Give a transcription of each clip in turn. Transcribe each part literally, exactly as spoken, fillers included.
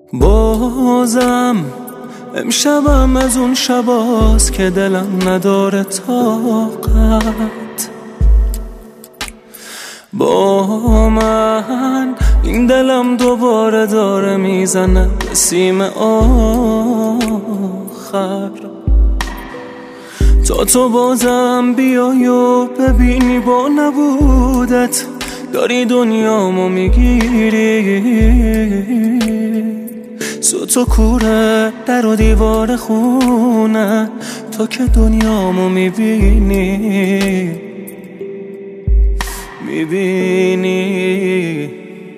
بازم امشبم از اون شباست که دلم نداره طاقت. با من این دلم دوباره داره میزنه به سیم آخر. تا تو بازم بیای و ببینی با نبودت داری دنیامو میگیری. سوت و کوره در و دیوار خونه تا که دنیامو میبینی میبینی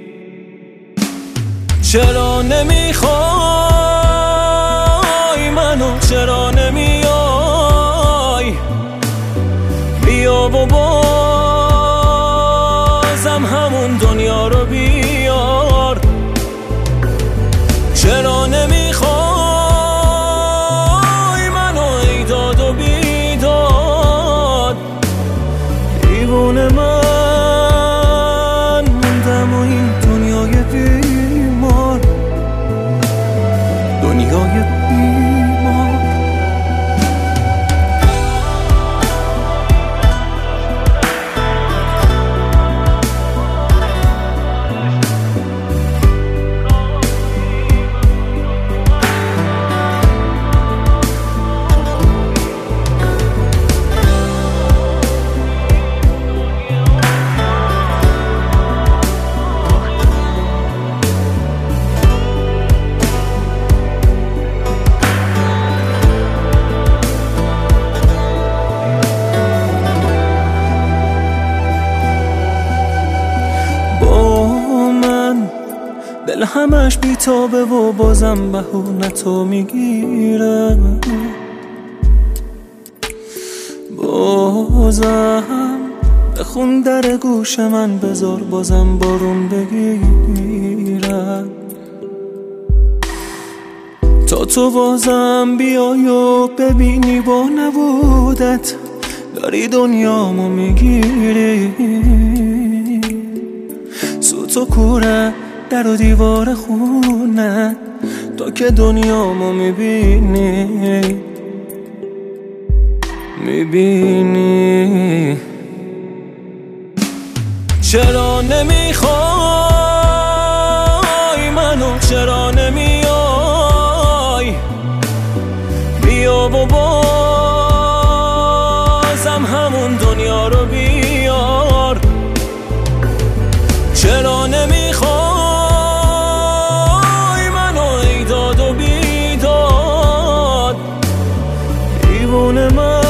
چرا نمیخوای منو، چرا نمیای بیا و بازم همون دنیا رو بیار. چرا نمیخوای منو ای داد و بیداد. دیوونه من موندم و این دنیای بیمار، دنیای بیمار. دل همش بیتابه و بازم بهونه تو میگیره. بازم بخون در گوش من بذار بازم بارون بگیره. تا تو بازم بیای و ببینی با نبودت داری دنیامو میگیری. سوت و کوره در و دیوار خونه تا که دنیامو میبینی میبینی چرا نمیخوای منو، چرا نمیای بیا و بازم همون دنیا رو بیار. چرا نمیخوای دیوونه من